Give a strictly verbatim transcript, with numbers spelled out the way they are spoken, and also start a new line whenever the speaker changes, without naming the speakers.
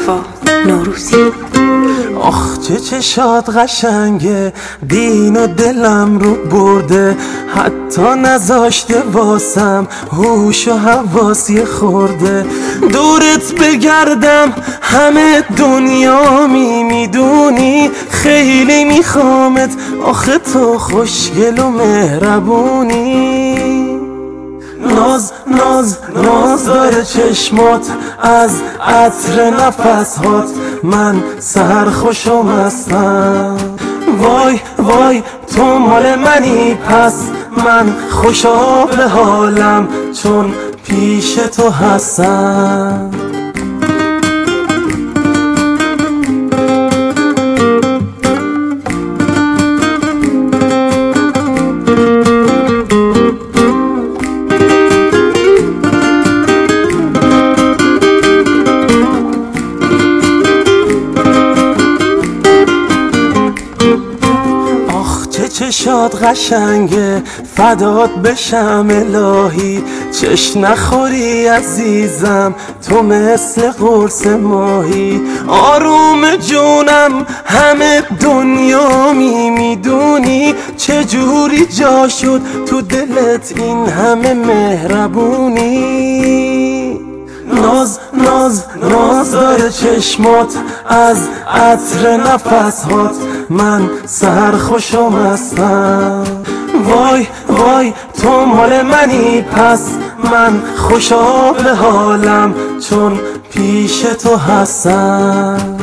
وفا نوروزی.
آخ چه چشات قشنگه، دین و دلم رو برده، حتی نذاشته واسم هوش و حواسی خورده. دورت بگردم همه دنیا می میدونی، خیلی میخوامت آخه تو خوشگل و مهربونی. ناز ناز ناز داره چشمات از عطر نفسهات، من سرخوش و مستم. وای وای تو مال منی، پس من خوشا به حالم چون پیش تو هستم. چشات قشنگه، فدات بشم الهی، چش نخوری عزیزم تو مثل قرص ماهی. آروم جونم همه دنیا می میدونی، چجوری جا شد تو دلت این همه مهربونی. ناز ناز ناز داره چشمات از عطر نفسهات، من سرخوش و مستم. وای وای تو مال منی، پس من خوشا به حالم چون پیش تو هستم.